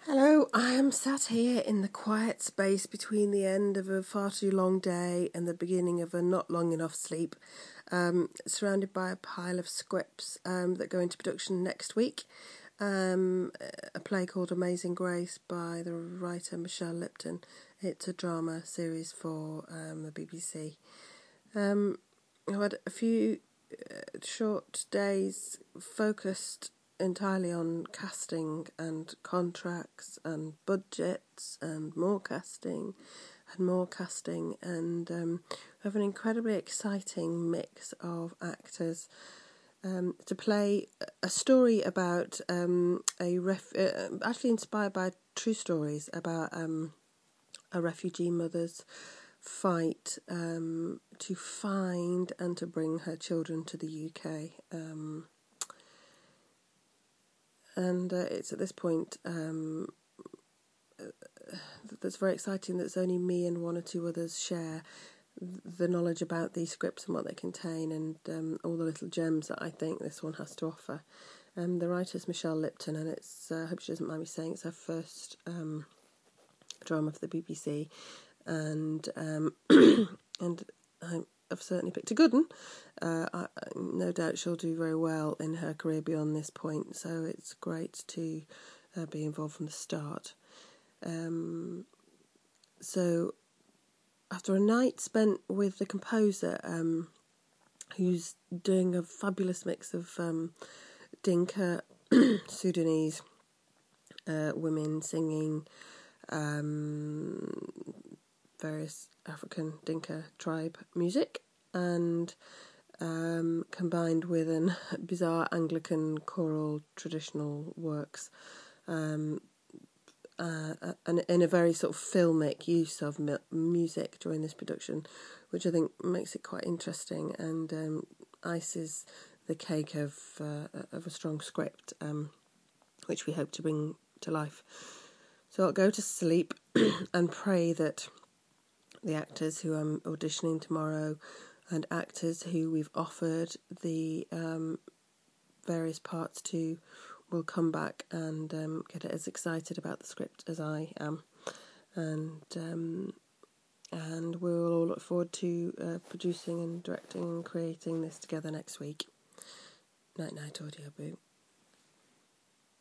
Hello, I am sat here in the quiet space between the end of a far too long day and the beginning of a not long enough sleep, surrounded by a pile of scripts that go into production next week. A play called Amazing Grace by the writer Michelle Lipton. It's a drama series for the BBC. I've had a few short days focused entirely on casting and contracts and budgets and more casting and we have an incredibly exciting mix of actors to play a story about actually inspired by true stories about a refugee mother's fight to find and to bring her children to the UK. And it's at this point that's very exciting that it's only me and one or two others share the knowledge about these scripts and what they contain and all the little gems that I think this one has to offer. The writer's Michelle Lipton, and it's I hope she doesn't mind me saying it's her first drama for the BBC, and and I've certainly picked a good one. No doubt she'll do very well in her career beyond this point, so it's great to be involved from the start. So after a night spent with the composer, who's doing a fabulous mix of Dinka, Sudanese women singing various African Dinka tribe music, and combined with an bizarre Anglican choral traditional works, and in a very sort of filmic use of music during this production, which I think makes it quite interesting and ices the cake of a strong script, which we hope to bring to life. So I'll go to sleep and pray that the actors who I'm auditioning tomorrow and actors who we've offered the various parts to will come back and get as excited about the script as I am. And we'll all look forward to producing and directing and creating this together next week. Night night, Audio Boo.